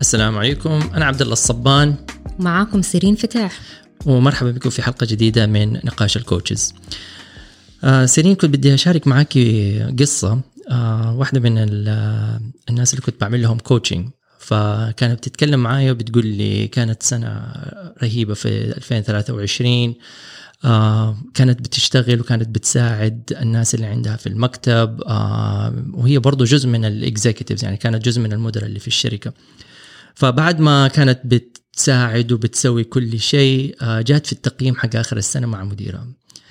السلام عليكم، أنا عبد الله الصبان، معاكم سيرين فتاح، ومرحبا بكم في حلقة جديدة من نقاش الكوتشز. سيرين، كنت بدي أشارك معك قصة. واحدة من الناس اللي كنت بعمل لهم كوتشنج، فكانت بتتكلم معايا وبتقول لي كانت سنة رهيبة في 2023. كانت بتشتغل وكانت بتساعد الناس اللي عندها في المكتب، وهي برضو جزء من الإكزيكتيفز، يعني كانت جزء من المدراء اللي في الشركة. فبعد ما كانت بتساعد وبتسوي كل شيء، جات في التقييم حق آخر السنة مع مديرها.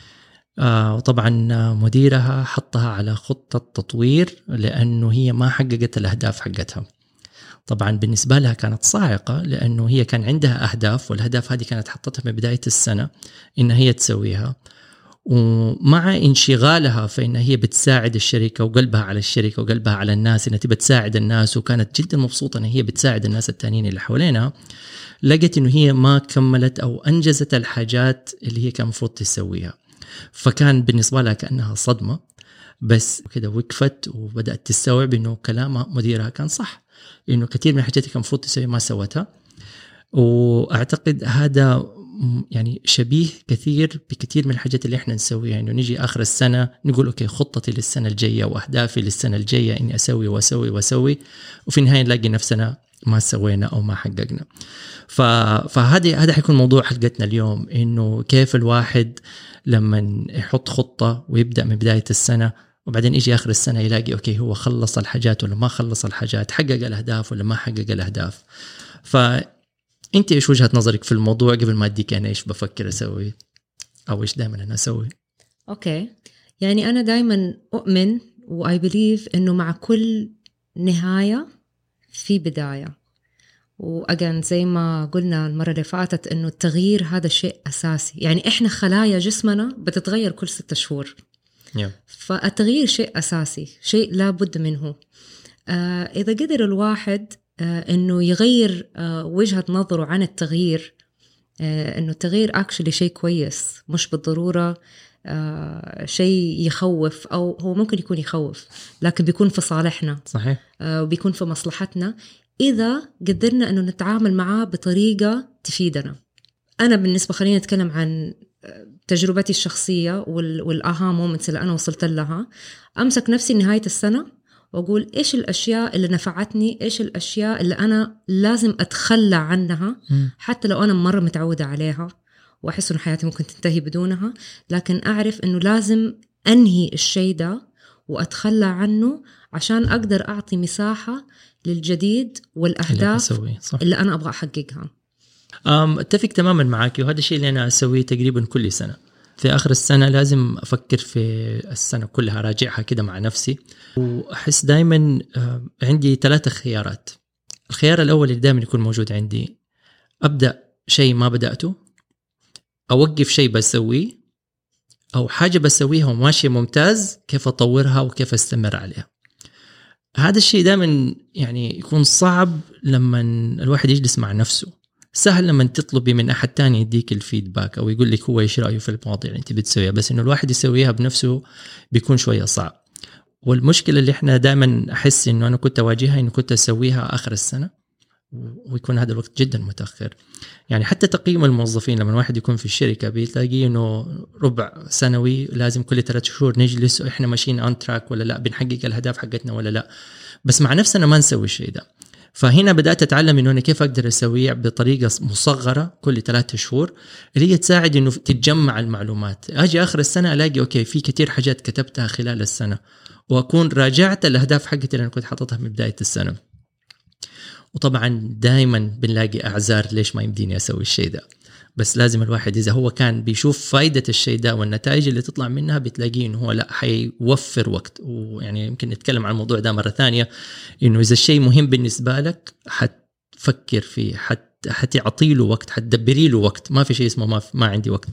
وطبعا مديرها حطها على خطة تطوير لأنه هي ما حققت الأهداف حقتها. طبعا بالنسبة لها كانت صاعقة، لأنه هي كان عندها أهداف، والأهداف هذه كانت حطتها من بداية السنة إن هي تسويها، ومع انشغالها فإن هي بتساعد الشركة وقلبها على الشركة وقلبها على الناس، إنها تبى تساعد الناس، وكانت جدا مبسوطة إن هي بتساعد الناس التانيين اللي حوالينها. لقت إنه هي ما كملت أو أنجزت الحاجات اللي هي كان المفروض تسويها، فكان بالنسبة لها كأنها صدمة. بس كده وقفت وبدأت تستوعب إنه كلام مديرها كان صح، إنه كثير من الحاجات اللي كان المفروض تسوي ما سوتها. وأعتقد هذا يعني شبيه بكثير من الحاجات اللي احنا نسويها، إنه نيجي آخر السنة نقول أوكي خطتي للسنة الجاية وأهدافي للسنة الجاية إني أسوي وأسوي وأسوي، وفي النهاية نلاقي نفسنا ما سوينا أو ما حققنا. هذا حيكون موضوع حلقتنا اليوم، إنه كيف الواحد لما يحط خطة ويبدأ من بداية السنة وبعدين يجي آخر السنة يلاقي أوكي هو خلص الحاجات ولا ما خلص الحاجات، حقق الأهداف ولا ما حقق الأهداف. فأنت إيش وجهة نظرك في الموضوع قبل ما أديك أنا إيش بفكر أسوي أو إيش دائما أنا أسوي؟ أوكي، يعني أنا دائما أؤمن وI believe إنه مع كل نهاية في بداية. وأجان زي ما قلنا المرة اللي فاتت إنه التغيير هذا شيء أساسي، يعني إحنا خلايا جسمنا بتتغير كل 6 شهور. فالتغيير شيء أساسي، شيء لا بد منه. إذا قدر الواحد إنه يغير وجهة نظره عن التغيير، إنه التغيير actually شيء كويس، مش بالضرورة شيء يخوف، أو هو ممكن يكون يخوف لكن بيكون في صالحنا. صحيح. وبيكون في مصلحتنا إذا قدرنا أنه نتعامل معاه بطريقة تفيدنا. أنا بالنسبة خلينا نتكلم عن تجربتي الشخصية والآها مومنتس اللي أنا وصلت لها. أمسك نفسي نهاية السنة وأقول إيش الأشياء اللي نفعتني، إيش الأشياء اللي أنا لازم أتخلى عنها حتى لو أنا مرة متعودة عليها وأحس إنه حياتي ممكن تنتهي بدونها، لكن أعرف إنه لازم أنهي الشيء ده وأتخلى عنه عشان أقدر أعطي مساحة للجديد والأهداف اللي أنا أبغى أحققها. أتفق تماما معك، وهذا الشيء اللي أنا أسويه تقريبا كل سنة. في آخر السنة لازم أفكر في السنة كلها، راجعها كده مع نفسي، وأحس دايما عندي 3 خيارات. الخيار الأول اللي دايما يكون موجود عندي، أبدأ شيء ما بدأته، أوقف شيء بسويه، أو حاجة بسويها وماشية ممتاز كيف أطورها وكيف أستمر عليها. هذا الشيء دائما يعني يكون صعب لما الواحد يجلس مع نفسه. سهل لما تطلبي من أحد تاني يديك الفيدباك أو يقول لك هو إيش رأيه في المواضيع اللي أنت بتسويها، بس إنه الواحد يسويها بنفسه بيكون شوية صعب. والمشكلة اللي إحنا دائما أحس إنه أنا كنت أواجهها إنه كنت أسويها آخر السنة، ويكون هذا الوقت جدا متأخر. يعني حتى تقييم الموظفين لما الواحد يكون في الشركة بتلاقي إنه ربع سنوي لازم كل 3 شهور نجلس وإحنا ماشيين on track ولا لا، بنحقق الأهداف حقتنا ولا لا، بس مع نفسنا ما نسوي الشيء ده. فهنا بدأت أتعلم إنه أنا كيف أقدر أسويه بطريقة مصغرة كل 3 شهور، اللي هي تساعد إنه تتجمع المعلومات. أجي آخر السنة ألاقي أوكي في كتير حاجات كتبتها خلال السنة، وأكون راجعت الأهداف حقتي اللي أنا كنت حاططها من بداية السنة. وطبعا دائما بنلاقي أعذار ليش ما يمديني أسوي الشيء ده، بس لازم الواحد إذا هو كان بيشوف فايدة الشيء ده والنتائج اللي تطلع منها بتلاقيه إنه هو لا حيوفر وقت. ويعني يمكن نتكلم عن الموضوع ده مرة ثانية، إنه إذا الشيء مهم بالنسبة لك حتفكر فيه، حتعطي له وقت، حتدبري له وقت. ما في شيء اسمه ما عندي وقت.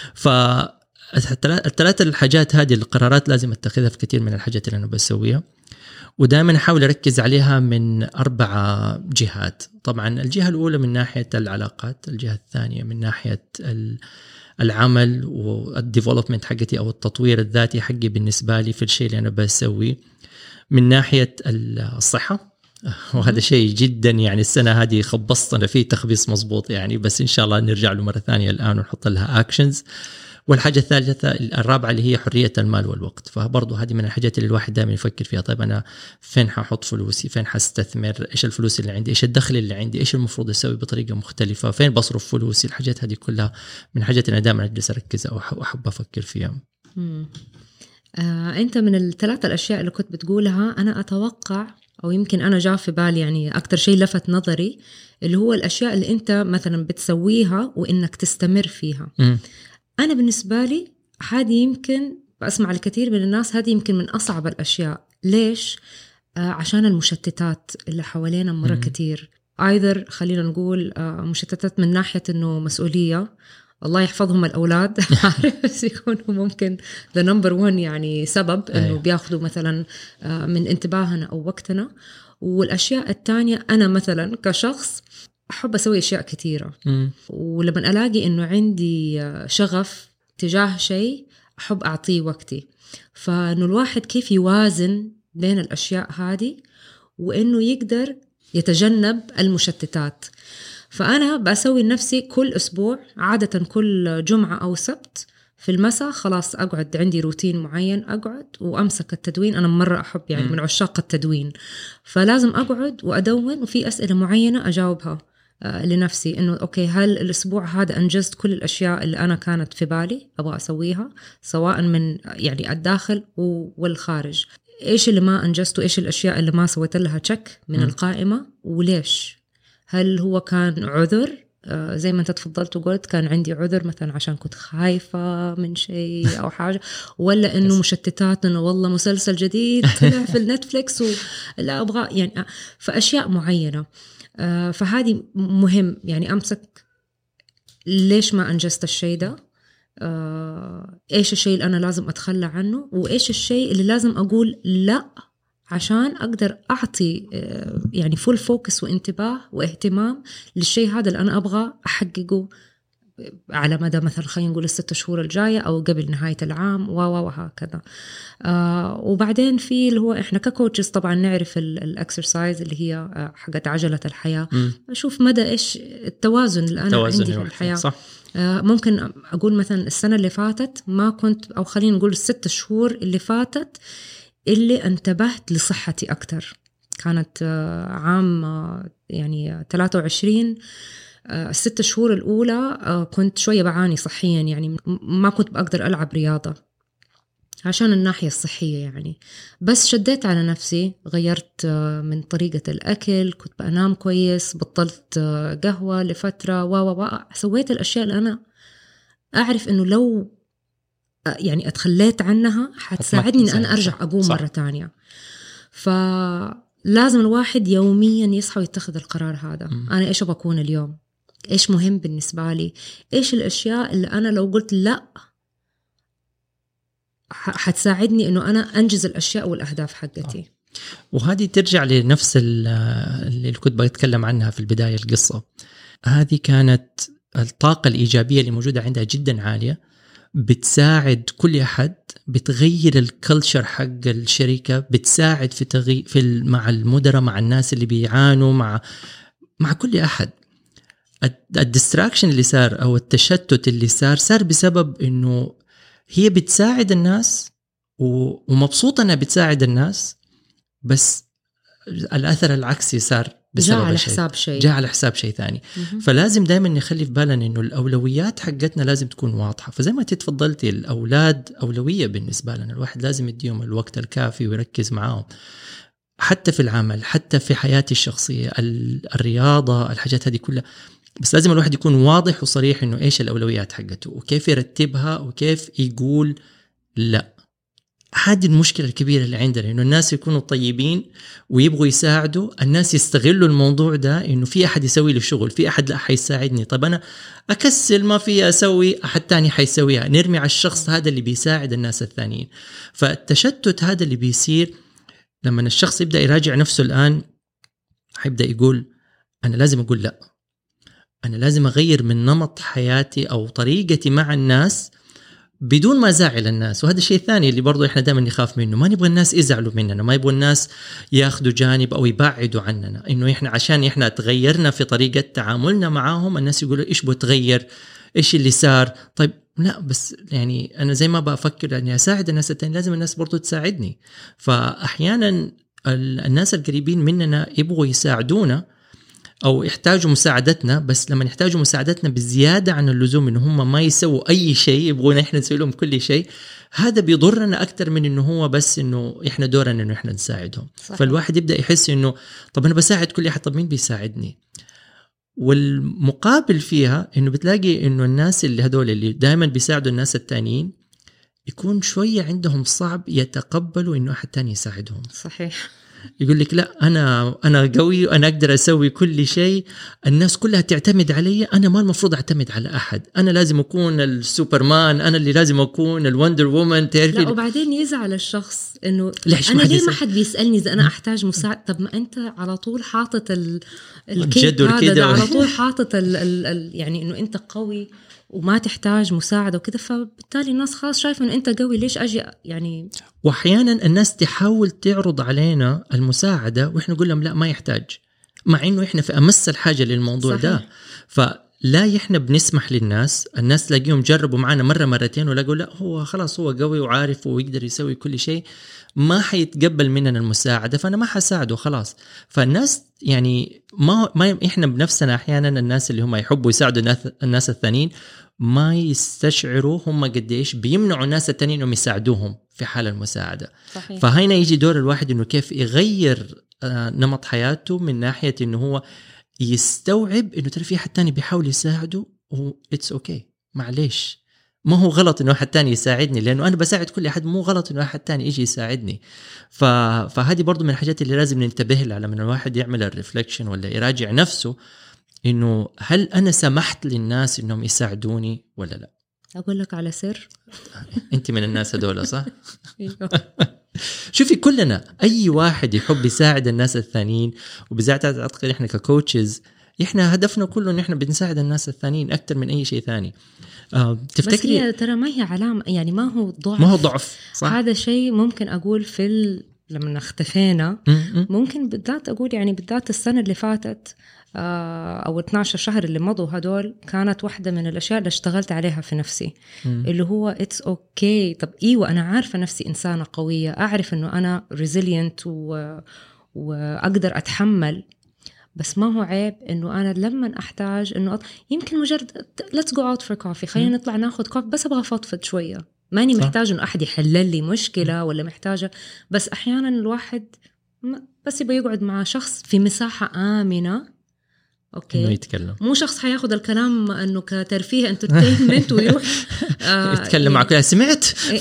فالثلاثة الحاجات هذه القرارات لازم أتخذها في كثير من الحاجات اللي أنا بسويها، ودائما أحاول أركز عليها من 4 جهات. طبعا الجهة الأولى من ناحية العلاقات، الجهة الثانية من ناحية العمل والديفلوبمنت حقتي أو التطوير الذاتي حقي بالنسبة لي في الشيء اللي أنا بسويه، من ناحية الصحة وهذا شيء جدا يعني السنة هذه خبصتنا فيه تخبيص مزبوط يعني، بس إن شاء الله نرجع له مرة ثانية الآن ونحط لها أكشنز. والحاجة الثالثة الرابعة اللي هي حرية المال والوقت، فبرضو هذه من الحاجات اللي الواحد دائما يفكر فيها. طيب أنا فين ححط فلوسي، فين حستثمر، إيش الفلوس اللي عندي، إيش الدخل اللي عندي، إيش المفروض أسوي بطريقة مختلفة، فين بصرف فلوسي. الحاجات هذه كلها من الحاجات اللي أنا دائما أجلس أركز أو أحب أفكر فيها. أنت من الثلاثة الأشياء اللي كنت بتقولها أنا أتوقع أو يمكن أنا جاء في بالي يعني أكتر شيء لفت نظري اللي هو الأشياء اللي أنت مثلا بتسويها وإنك تستمر فيها. أنا بالنسبة لي هذه يمكن بسمع الكثير من الناس هذه يمكن من أصعب الأشياء. ليش؟ عشان المشتتات اللي حوالينا مرة كتير. أيضا خلينا نقول مشتتات من ناحية إنه مسؤولية، الله يحفظهم الأولاد عارف يكونوا ممكن the number one يعني سبب إنه بياخدوا مثلا من انتباهنا أو وقتنا. والأشياء التانية أنا مثلا كشخص أحب أسوي أشياء كثيرة، ولما ألاقي إنه عندي شغف تجاه شيء أحب أعطيه وقتي. فإنه الواحد كيف يوازن بين الأشياء هذه وإنه يقدر يتجنب المشتتات. فأنا بسوي لنفسي كل أسبوع عادة كل جمعة أو سبت في المساء خلاص أقعد عندي روتين معين، أقعد وأمسك التدوين. أنا مرة أحب يعني من عشاق التدوين، فلازم أقعد وأدون وفي أسئلة معينة أجاوبها لنفسي إنه أوكي هل الأسبوع هذا أنجزت كل الأشياء اللي أنا كانت في بالي أبغى أسويها سواء من يعني الداخل والخارج. إيش اللي ما أنجزته، إيش الأشياء اللي ما سويت لها تشك من القائمة وليش. هل هو كان عذر زي ما أنت تفضلت وقلت كان عندي عذر مثلا عشان كنت خايفة من شيء أو حاجة، ولا إنه مشتتات إنه والله مسلسل جديد طلع في النتفليكس ولا أبغى يعني فأشياء معينة. فهذه مهم يعني أمسك ليش ما أنجزت الشيء ده، إيش الشيء اللي أنا لازم أتخلى عنه، وإيش الشيء اللي لازم أقول لا عشان أقدر أعطي يعني فول فوكس وانتباه واهتمام للشيء هذا اللي أنا أبغى أحققه على مدى مثلا خلينا نقول 6 شهور الجاية أو قبل نهاية العام وهكذا. وبعدين في اللي هو إحنا ككوتشز طبعا نعرف الأكسرسايز اللي هي حقت عجلة الحياة. أشوف مدى إيش التوازن اللي أنا عندي في الحياة. صح. ممكن أقول مثلا السنة اللي فاتت ما كنت، أو خلينا نقول 6 شهور اللي فاتت اللي انتبهت لصحتي أكتر. كانت عام يعني 23 6 شهور الأولى كنت شوية بعاني صحيا، يعني ما كنت بقدر ألعب رياضة عشان الناحية الصحية يعني. بس شديت على نفسي، غيرت من طريقة الأكل، كنت بأنام كويس، بطلت قهوة لفترة سويت الأشياء اللي أنا أعرف إنه لو يعني أتخليت عنها حتساعدني إن أنا أرجع أقوم صح. مرة تانية. فلازم الواحد يوميا يصحى ويتخذ القرار هذا. أنا إيش بكون اليوم، إيش مهم بالنسبة لي، إيش الأشياء اللي أنا لو قلت لا حتساعدني إنه أنا أنجز الأشياء والأهداف حقتي. وهذه ترجع لنفس اللي كنت بتكلم عنها في البداية. القصة هذه كانت الطاقة الإيجابية اللي موجودة عندها جدا عالية، بتساعد كل أحد، بتغير الكلتشر حق الشركة، بتساعد في تغيير مع المدراء، مع الناس اللي بيعانوا، مع كل أحد. الديستراكشن اللي صار أو التشتت اللي صار بسبب إنه هي بتساعد الناس ومبسوطة أنها بتساعد الناس، بس الأثر العكسي صار جاء على حساب شيء، جاء على حساب شيء ثاني. فلازم دائما نخلي في بالنا إنه الأولويات حقتنا لازم تكون واضحة. فزي ما تتفضلتي، الأولاد أولوية بالنسبة لنا، الواحد لازم يديهم الوقت الكافي ويركز معاهم، حتى في العمل، حتى في حياتي الشخصية، الرياضة، الحاجات هذه كلها. بس لازم الواحد يكون واضح وصريح إنه إيش الأولويات حقته وكيف يرتبها وكيف يقول لا. هذه المشكلة الكبيرة اللي عندنا، إنه الناس يكونوا طيبين ويبغوا يساعدوا، الناس يستغلوا الموضوع ده إنه في أحد يسوي له شغل، في أحد لا حيساعدني، طب أنا أكسل ما في أسوي، أحد تاني حيسويها، نرمي على الشخص هذا اللي بيساعد الناس الثانيين. فالتشتت هذا اللي بيصير لما الشخص يبدأ يراجع نفسه الآن، حيبدأ يقول أنا لازم أقول لا، أنا لازم أغير من نمط حياتي أو طريقتي مع الناس بدون ما زعل الناس. وهذا الشيء الثاني اللي برضو إحنا دائما نخاف منه، ما نبغى الناس يزعلوا مننا، ما يبغى الناس ياخذوا جانب أو يبعدوا عننا، إنه إحنا عشان إحنا تغيرنا في طريقة تعاملنا معاهم الناس يقولوا إيش بتغير، إيش اللي صار. طيب لا، بس يعني أنا زي ما بفكر أني أساعد الناس التانيين لازم الناس برضو تساعدني. فأحيانا الناس القريبين مننا يبغوا يساعدونا أو يحتاجوا مساعدتنا، بس لما يحتاجوا مساعدتنا بزيادة عن اللزوم إنه هم ما يسووا أي شيء، يبغونا إحنا نسوي لهم كل شيء، هذا بيضرنا أكتر من إنه هو بس إنه إحنا دورنا إنه إحنا نساعدهم. صحيح. فالواحد يبدأ يحس إنه طب أنا بساعد كل أحد، طب مين بيساعدني؟ والمقابل فيها إنه بتلاقي إنه الناس اللي هدول اللي دائما بيساعدوا الناس التانيين يكون شوية عندهم صعب يتقبلوا إنه أحد تاني يساعدهم. صحيح. يقول لك لا، أنا قوي وأنا أقدر أسوي كل شيء، الناس كلها تعتمد علي، أنا ما المفروض أعتمد على أحد، أنا لازم أكون السوبرمان، أنا اللي لازم أكون الوندر وومن، تعرفي. لا، وبعدين يزعل الشخص إنه أنا ليه ما حد بيسألني إذا أنا أحتاج مساعدة. طب ما أنت على طول حاطط الجدول كده، على طول حاطط يعني إنه أنت قوي وما تحتاج مساعدة وكده، فبالتالي الناس خلاص شايفة إنه أنت قوي، ليش أجي يعني. وأحيانا الناس تحاول تعرض علينا المساعدة وإحنا نقول لهم لا ما يحتاج، مع إنه إحنا في أمس الحاجة للموضوع. صحيح. ده فلا إحنا بنسمح للناس، الناس تلاقيهم جربوا معنا مرة مرتين ولا لا هو خلاص هو قوي وعارف ويقدر يسوي كل شيء، ما حيتقبل مننا المساعدة، فأنا ما حساعده خلاص. فالناس يعني ما إحنا بنفسنا أحيانا الناس اللي هم يحبوا يساعدوا الناس الثانيين ما يستشعروا هم قديش بيمنعوا الناس التانيين انهم يساعدوهم في حال المساعدة. صحيح. فهنا يجي دور الواحد انه كيف يغير نمط حياته من ناحية انه هو يستوعب انه ترى في حد تاني بيحاول يساعده وإتس أوكي، معليش، ما هو غلط انه أحد تاني يساعدني، لأنه أنا بساعد كل أحد، مو غلط انه أحد تاني يجي يساعدني. فهذه برضو من الحاجات اللي لازم ننتبه لها لما الواحد يعمل الريفلكشن ولا يراجع نفسه، إنه هل أنا سمحت للناس إنهم يساعدوني ولا لا. أقول لك على سر، أنت من الناس هذول صح؟ شوفي كلنا أي واحد يحب يساعد الناس الثانيين، وبالذات أعتقد إحنا ككوتشز إحنا هدفنا كله إن إحنا بنساعد الناس الثانيين أكتر من أي شيء ثاني. تفتكري بس هي ترى ما هي علامة، يعني ما هو ضعف، ما هو ضعف صح؟ هذا شيء ممكن أقول لما اختفينا ممكن بالذات أقول يعني بالذات السنة اللي فاتت أو 12 شهر اللي مضوا هدول، كانت واحدة من الأشياء اللي اشتغلت عليها في نفسي اللي هو it's okay. طب إيوة أنا عارفة نفسي إنسانة قوية، أعرف أنه أنا resilient وأقدر أتحمل، بس ما هو عيب أنه أنا لما أحتاج أنه يمكن مجرد let's go out for coffee، خلينا نطلع ناخد كوفي، بس أبغى أفضفض شوية، ماني محتاج أنه أحد يحلل لي مشكلة ولا محتاجة، بس أحيانا الواحد بس يبغى يقعد مع شخص في مساحة آمنة. أوكي. إنه يتكلم، مو شخص حياخد الكلام إنه كترفيه انترتينمنت ويروح يتكلم معك لا سمعت.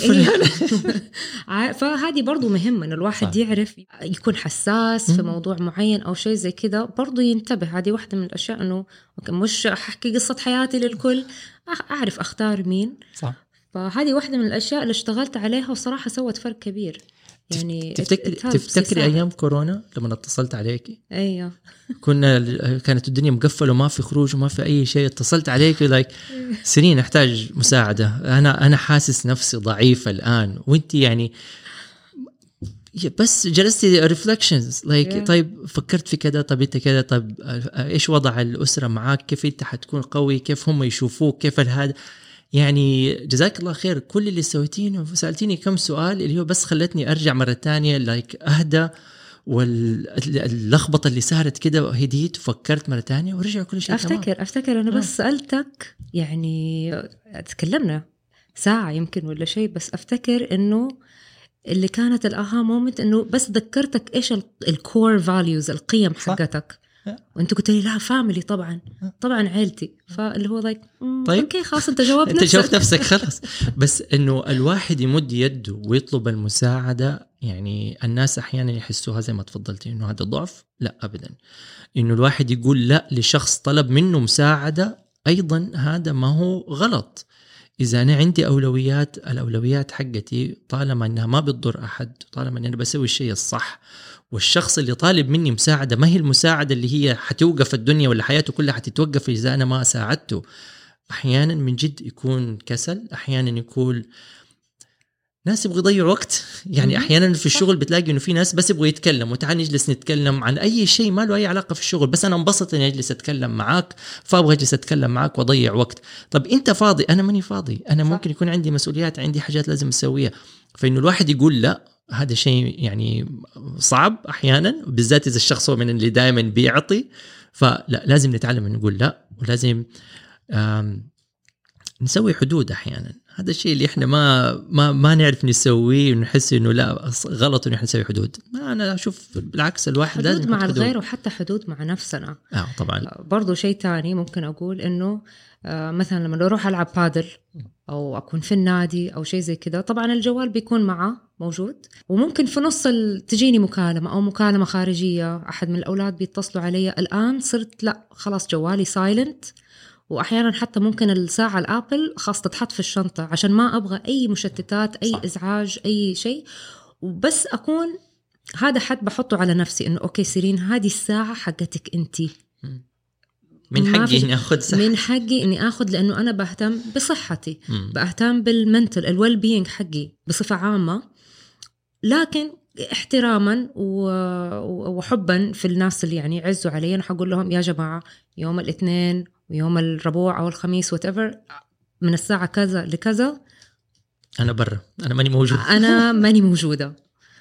فهذه برضو مهمة إن الواحد يعرف يكون حساس في موضوع معين أو شيء زي كذا، برضو ينتبه. هذه واحدة من الأشياء إنه مش أحكي قصة حياتي للكل، أعرف أختار مين. صح. فهذه واحدة من الأشياء اللي اشتغلت عليها وصراحة سوت فرق كبير. يعني تفتكري أيام كورونا لما اتصلت عليكي؟ أيوه. كانت الدنيا مقفلة وما في خروج وما في أي شيء، اتصلت عليكي سيرين أحتاج مساعدة، أنا حاسس نفسي ضعيفة الآن، وانتي يعني بس جلستي ريفلكشنز طيب فكرت في كذا، طب انت كذا، طب ايش وضع الأسرة معاك، كيف انت حتكون قوي، كيف هم يشوفوك، كيف هذا. يعني جزاك الله خير كل اللي سويتينه، سألتيني كم سؤال اللي هو بس خلتني أرجع مرة تانية أهدى، واللخبطة اللي صارت كده هديت وفكرت مرة تانية ورجع كل شيء تمام. أفتكر أنا بس سألتك، يعني تكلمنا ساعة يمكن ولا شيء، بس أفتكر إنه اللي كانت الآها مومنت إنه بس ذكرتك إيش الكور فاليوز، القيم حقتك، وانت قلت لي لا فاميلي، طبعا عيلتي، فاللي هو طيب اوكي خلاص انت جاوبت نفسك خلاص. بس انه الواحد يمد يده ويطلب المساعدة، يعني الناس احيانا يحسوها زي ما تفضلتي انه هذا ضعف، لا ابدا. انه الواحد يقول لا لشخص طلب منه مساعدة ايضا هذا ما هو غلط. إذا أنا عندي الأولويات حقتي طالما أنها ما بتضر أحد، طالما أن أنا بسوي الشيء الصح، والشخص اللي طالب مني مساعدة ما هي المساعدة اللي هي حتوقف الدنيا ولا حياته كلها حتتوقف إذا أنا ما ساعدته. أحيانا من جد يكون كسل، أحيانا يكون ناس يبغوا يضيعوا وقت. يعني أحيانا في الشغل بتلاقي إنه في ناس بس يبغوا يتكلموا، وتعال نجلس نتكلم عن أي شيء ما له أي علاقة في الشغل، بس أنا انبسط إني أجلس أتكلم معاك، فأبغى أجلس أتكلم معاك وأضيع وقت. طب أنت فاضي؟ أنا ماني فاضي، أنا ممكن يكون عندي مسؤوليات، عندي حاجات لازم أسويها. فإنه الواحد يقول لا، هذا شيء يعني صعب أحيانا، بالذات إذا الشخص هو من اللي دائما بيعطي. فلا، لازم نتعلم نقول لا، ولازم نسوي حدود أحيانا. هذا الشيء اللي إحنا ما نعرف نسويه، ونحس إنه لا غلط إنه إحنا نسوي حدود. ما أنا أشوف بالعكس، الواحد حدود لازم مع الغير، وحتى حدود مع نفسنا. طبعا. برضو شيء تاني ممكن أقول إنه مثلا لما أروح ألعب بادل أو أكون في النادي أو شيء زي كده، طبعا الجوال بيكون معه موجود، وممكن في نص تجيني مكالمة أو مكالمة خارجية، أحد من الأولاد بيتصلوا علي. الآن صرت لا، خلاص جوالي سايلنت، وأحيانا حتى ممكن الساعة الآبل خاص تتحط في الشنطة عشان ما أبغى أي مشتتات، أي إزعاج، أي شيء. وبس أكون هذا حد بحطه على نفسي إنه أوكي سيرين، هذه الساعة حقتك أنتي، من حقي إني أخذ صحة، من حقي إني أخذ، لأنه أنا بهتم بصحتي، بهتم بالمنتل الويل بينج حقي بصفة عامة، لكن احتراما وحبا في الناس اللي يعني يعزوا علي. أنا حقول لهم يا جماعة يوم الاثنين ويوم الربوع أو الخميس whatever من الساعة كذا لكذا أنا برا، أنا ماني موجود، أنا ماني موجودة.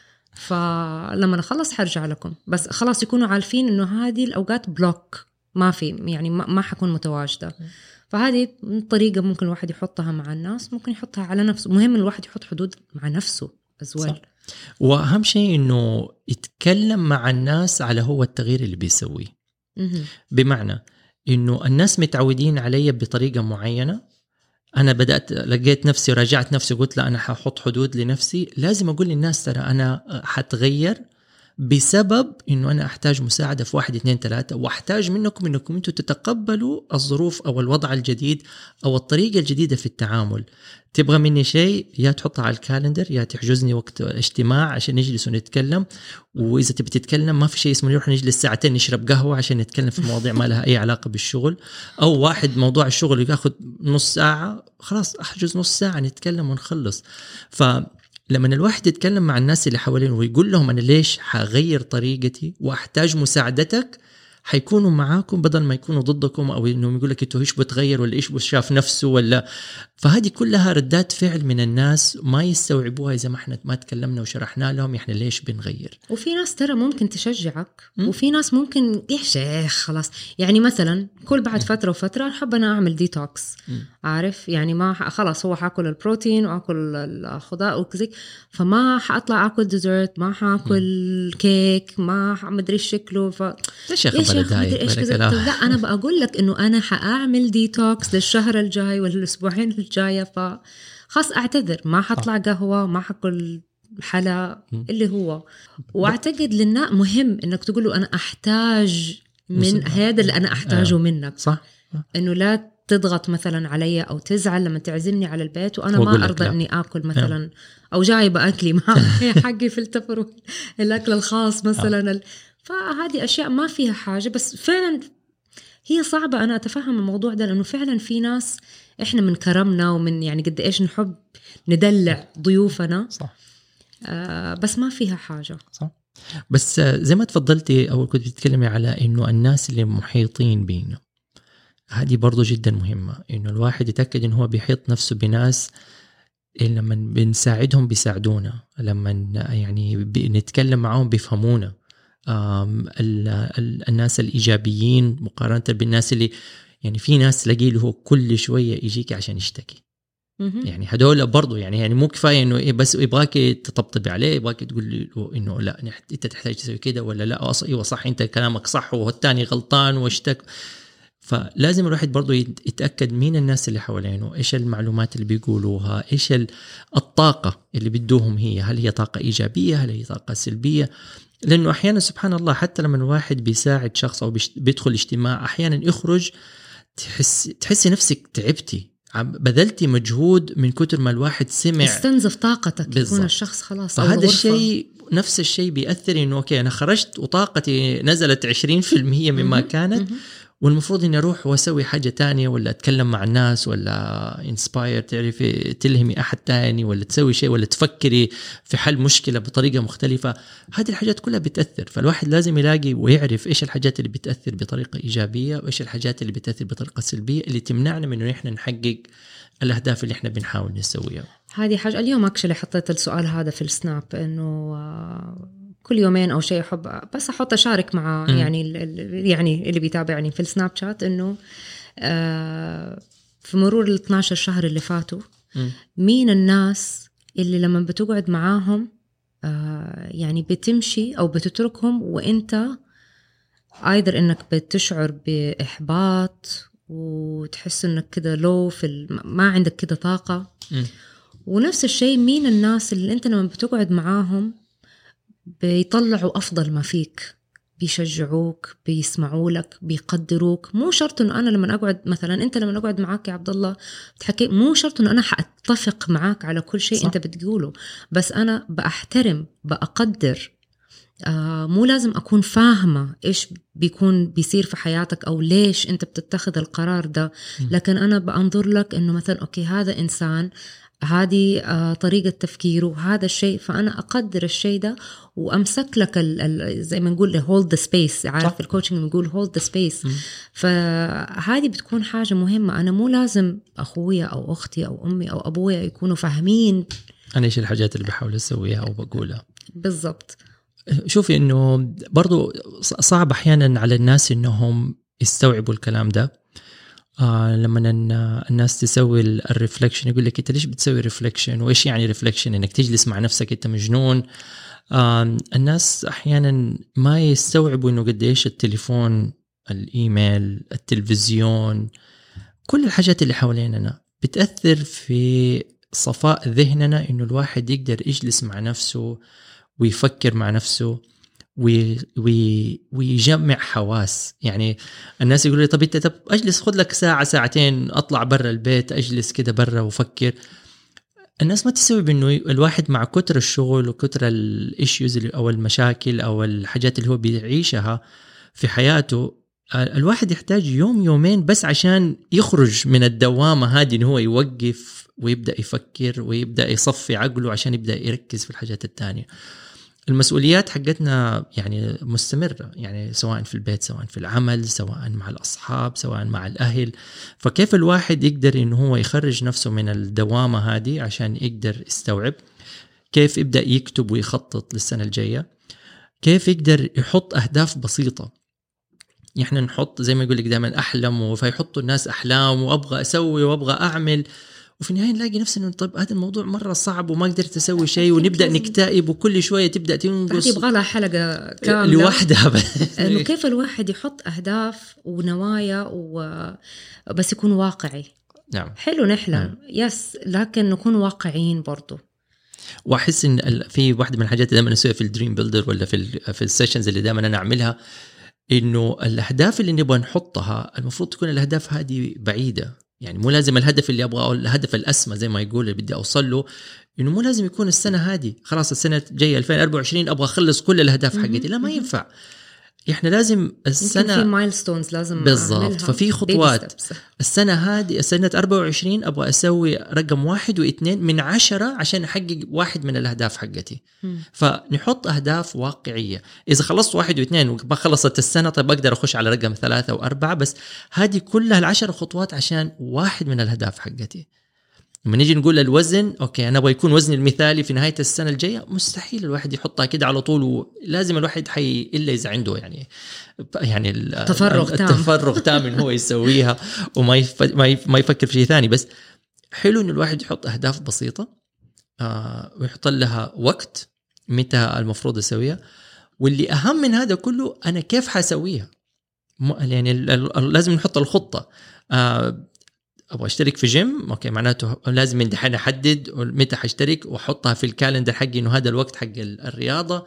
فلما نخلص حرجع لكم، بس خلاص يكونوا عارفين إنه هذه الأوقات بلوك، ما في يعني ما حكون متواجدة. فهذه طريقة ممكن الواحد يحطها مع الناس، ممكن يحطها على نفسه. مهم الواحد يحط حدود مع نفسه أزوال. وأهم شيء إنه يتكلم مع الناس على هو التغيير اللي بيسويه. بمعنى إنه الناس متعودين علي بطريقة معينة، أنا لقيت نفسي وراجعت نفسي وقلت لا، أنا ححط حدود لنفسي. لازم أقول للناس ترى أنا حتغير بسبب إنه أنا أحتاج مساعدة في 1 2 3، وأحتاج منكم إنكم أنتوا تتقبلوا الظروف أو الوضع الجديد أو الطريقة الجديدة في التعامل. تبغى مني شيء، يا تحطها على الكالندر، يا تحجزني وقت اجتماع عشان نجلس ونتكلم. وإذا تبي تتكلم ما في شيء اسمه نروح نجلس ساعتين نشرب قهوة عشان نتكلم في مواضيع ما لها أي علاقة بالشغل، أو واحد موضوع الشغل ياخد نص ساعة، خلاص أحجز نص ساعة نتكلم ونخلص. لما الواحد يتكلم مع الناس اللي حوالينه ويقول لهم أنا ليش حغير طريقتي وأحتاج مساعدتك، حيكونوا معاكم بدل ما يكونوا ضدكم، أو إنهم يقول لك أنتوا إيش بتغير ولا إيش شاف نفسه ولا. فهذه كلها ردات فعل من الناس ما يستوعبوها إذا ما إحنا ما تكلمنا وشرحنا لهم إحنا ليش بنغير. وفي ناس ترى ممكن تشجعك، وفي ناس ممكن يا شيخ خلاص. يعني مثلا كل بعد فترة وفترة أحب أنا أعمل ديتوكس، عارف يعني ما خلاص هو حاكل البروتين وأكل الخضار وكذا، فما حأطلع أكل ديزرت، ما حأكل كيك، ما مدري شكله. لا أنا بقول لك إنه أنا حأعمل ديتوكس للشهر الجاي ولا الأسبوعين الجاية، فخاص أعتذر، ما حطلع قهوة، ما حأكل حلا اللي هو. وأعتقد للناس مهم إنك تقوله أنا أحتاج من هذا اللي أنا أحتاجه منك، صح؟ إنه لا تضغط مثلا علي أو تزعل لما تعزمني على البيت وأنا ما أرضى إني أكل مثلا، أو جايبة أكلي مع حقي في التفر الأكل الخاص مثلا. فهذه أشياء ما فيها حاجة، بس فعلا هي صعبة. أنا أتفهم الموضوع ده، لأنه فعلا في ناس إحنا من كرمنا ومن يعني قد إيش نحب ندلع ضيوفنا، صح. بس ما فيها حاجة، صح. بس زي ما تفضلتي أو كنت بتتكلمي على إنه الناس اللي محيطين بينا، هذه برضو جدا مهمة، إنه الواحد يتأكد إنه هو بيحيط نفسه بناس لما بنساعدهم بيساعدونا، لما يعني نتكلم معهم بيفهمونا. الناس الإيجابيين مقارنة بالناس اللي يعني في ناس تلاقي له كل شوية يجيك عشان يشتكي. يعني هدول برضو يعني مو كفاية إنه بس يبغاك تطبطب عليه، يبغاك تقول له إنه لا أنت تحتاج تسوي كده ولا لا، أيوة صح أنت كلامك صح والتاني غلطان واشتك. فلازم الواحد برضو يتأكد مين الناس اللي حوالينه، إيش المعلومات اللي بيقولوها، إيش الطاقة اللي بدوهم، هل هي طاقة إيجابية، هل هي طاقة سلبية. لأنه أحيانا سبحان الله حتى لما الواحد بيساعد شخص أو بيدخل اجتماع، أحيانا يخرج تحسي نفسك تعبتي، بذلتي مجهود من كتر ما الواحد سمع، استنزف طاقتك، يكون الشخص خلاص. فهذا الشيء نفس الشيء بيأثر إنه أوكي أنا خرجت وطاقتي نزلت 20% مما كانت، والمفروض اني اروح واسوي حاجه تانية ولا اتكلم مع الناس ولا انسباير تعرفي تلهمي احد تاني ولا تسوي شيء ولا تفكري في حل مشكله بطريقه مختلفه. هذه الحاجات كلها بتاثر. فالواحد لازم يلاقي ويعرف ايش الحاجات اللي بتاثر بطريقه ايجابيه وايش الحاجات اللي بتاثر بطريقه سلبيه اللي تمنعنا من انه احنا نحقق الاهداف اللي احنا بنحاول نسويها. هذه حاجه اليوم اكشلي حطيت السؤال هذا في السناب انه كل يومين او شيء احب بس احط اشارك مع يعني اللي بيتابعني في السناب شات انه في مرور ال 12 شهر اللي فاتوا مين الناس اللي لما بتقعد معاهم يعني بتمشي او بتتركهم وانت ايضا انك بتشعر باحباط وتحس انك كده لو ما عندك كده طاقه. ونفس الشيء مين الناس اللي انت لما بتقعد معاهم بيطلعوا أفضل ما فيك، بيشجعوك، بيسمعوا لك، بيقدروك. مو شرط إنه أنا لما أقعد مثلا أنت لما أقعد معاك يا عبد الله بتحكي، مو شرط إنه أنا حأتفق معاك على كل شيء أنت بتقوله، بس أنا بأحترم بأقدر. مو لازم أكون فاهمة إيش بيصير في حياتك أو ليش أنت بتتخذ القرار ده، لكن أنا بأنظر لك إنه مثلا أوكي هذا إنسان، هذه طريقة تفكيره، هذا الشيء، فأنا أقدر الشيء ده وأمسك لك زي ما نقول hold the space. عارف الكوتشنج نقول hold the space. فهذه بتكون حاجة مهمة. أنا مو لازم أخويا أو أختي أو أمي أو أبويا يكونوا فاهمين أنا إيش الحاجات اللي بحاول أسويها أو بقولها بالضبط. شوفي إنه برضو صعب أحيانا على الناس إنهم يستوعبوا الكلام ده. لما الناس تسوي الريفلكشن يقول لك انت ليش بتسوي ريفلكشن وايش يعني ريفلكشن، انك تجلس مع نفسك انت مجنون. الناس احيانا ما يستوعبوا انه قديش التليفون، الايميل، التلفزيون، كل الحاجات اللي حواليننا بتأثر في صفاء ذهننا، انه الواحد يقدر يجلس مع نفسه ويفكر مع نفسه ويجمع حواس. يعني الناس يقولوا لي طب انت اجلس خذ لك ساعة ساعتين اطلع برا البيت اجلس كده برا وفكر. الناس ما تستوعب انه الواحد مع كتر الشغل وكتر الايشيوز او المشاكل او الحاجات اللي هو بيعيشها في حياته، الواحد يحتاج يوم يومين بس عشان يخرج من الدوامة هذه، انه هو يوقف ويبدأ يفكر ويبدأ يصفي عقله عشان يبدأ يركز في الحاجات التانية. المسؤوليات حقتنا يعني مستمرة، يعني سواء في البيت سواء في العمل سواء مع الأصحاب سواء مع الأهل. فكيف الواحد يقدر إنه هو يخرج نفسه من الدوامة هذه عشان يقدر يستوعب، كيف يبدأ يكتب ويخطط للسنة الجاية، كيف يقدر يحط أهداف بسيطة. إحنا نحط زي ما يقول لك دائما أحلم، فيحطوا الناس أحلام وأبغى أسوي وأبغى أعمل، وفي النهاية نلاقي نفسنا طيب هذا الموضوع مرة صعب وما قدرت أسوي شيء، ونبدأ نكتئب وكل شوية تبدأ تنقص. يبغى لها حلقة كاملة لوحدها إنه كيف الواحد يحط أهداف ونوايا بس يكون واقعي. نعم. حلو نحلم يس، لكن نكون واقعيين برضو. وأحس إن في واحدة من الحاجات اللي دائما نسويها في الدريم بيلدر ولا في السيشنز اللي دائما أنا أعملها، إنه الأهداف اللي نبغى نحطها المفروض تكون الأهداف هذه بعيدة. يعني مو لازم الهدف اللي أبغاه أو الهدف الأسمى زي ما يقول اللي بدي أوصل له، إنه مو لازم يكون السنة هذه خلاص السنة جاية 2024 أبغى أخلص كل الأهداف حقتي. لا، ما ينفع. إحنا لازم السنة في مايلستونز لازم بالضبط. ففي خطوات. السنة هذه سنة 24 أبغى أسوي رقم 1 و2 من 10 عشان أحقق 1 من الأهداف حقتي. فنحط أهداف واقعية. إذا خلصت 1 و2 وما خلصت السنة، طيب أقدر أخش على رقم 3 و4، بس هذه كلها 10 خطوات عشان 1 من الأهداف حقتي. لما نيجي نقول الوزن، أوكي أنا أبغى يكون وزني المثالي في نهاية السنة الجاية، مستحيل الواحد يحطها كده على طول، ولازم الواحد إلا إذا عنده يعني التفرغ تام إن هو يسويها وما يفكر في شيء ثاني. بس حلو إن الواحد يحط أهداف بسيطة ويحط لها وقت متى المفروض يسويها، واللي أهم من هذا كله أنا كيف حسويها. يعني لازم نحط الخطة. أبغى أشترك في جيم، أوكي معناته لازم من دحين أحدد متى حاشترك وأحطها في الكالندر حقي إنه هذا الوقت حق الرياضة.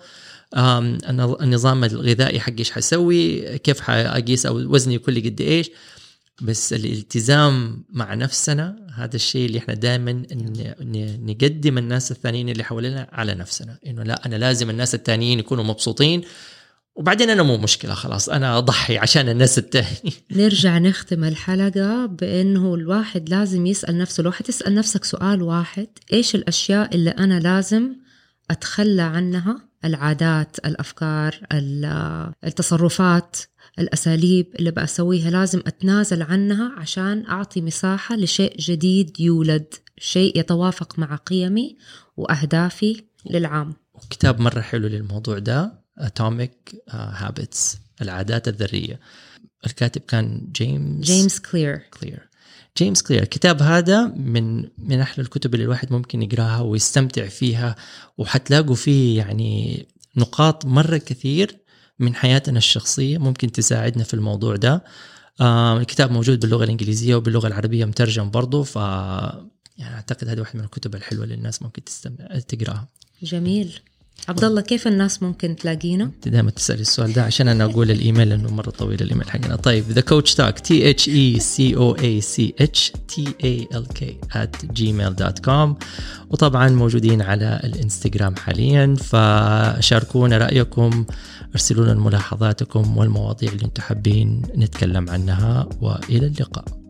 النظام الغذائي حقي إيش حسوي، كيف حأقيس أو وزني كل قد إيش. بس الالتزام مع نفسنا هذا الشيء اللي إحنا دائما نقدم الناس الثانيين اللي حوالينا على نفسنا، إنه لا أنا لازم الناس الثانيين يكونوا مبسوطين وبعدين أنا مو مشكلة، خلاص أنا أضحي عشان الناس التاني. نرجع نختم الحلقة بأنه الواحد لازم يسأل نفسه، لو حتسأل نفسك سؤال واحد، إيش الأشياء اللي أنا لازم أتخلى عنها، العادات، الأفكار، التصرفات، الأساليب اللي بأسويها لازم أتنازل عنها عشان أعطي مساحة لشيء جديد يولد، شيء يتوافق مع قيمي وأهدافي للعام. وكتاب مرة حلو للموضوع ده Atomic Habits، العادات الذرية. الكاتب كان جيمس كلير. الكتاب هذا من أحلى الكتب اللي الواحد ممكن يقراها ويستمتع فيها، وحتلاقوا فيه يعني نقاط مرة كثير من حياتنا الشخصية ممكن تساعدنا في الموضوع ده. الكتاب موجود باللغة الإنجليزية وباللغة العربية مترجم برضو، يعني أعتقد هذا واحد من الكتب الحلوة اللي الناس ممكن تقراها. جميل. عبد الله، كيف الناس ممكن تلاقينا؟ انت دائما تسأل السؤال ده عشان انا اقول الايميل لانه مره طويل الايميل حقنا. طيب The Coach Talk TheCoachTalk@gmail.com، وطبعا موجودين على الانستغرام حاليا، فشاركونا رأيكم، ارسلوا لنا ملاحظاتكم والمواضيع اللي انتم حابين نتكلم عنها، والى اللقاء.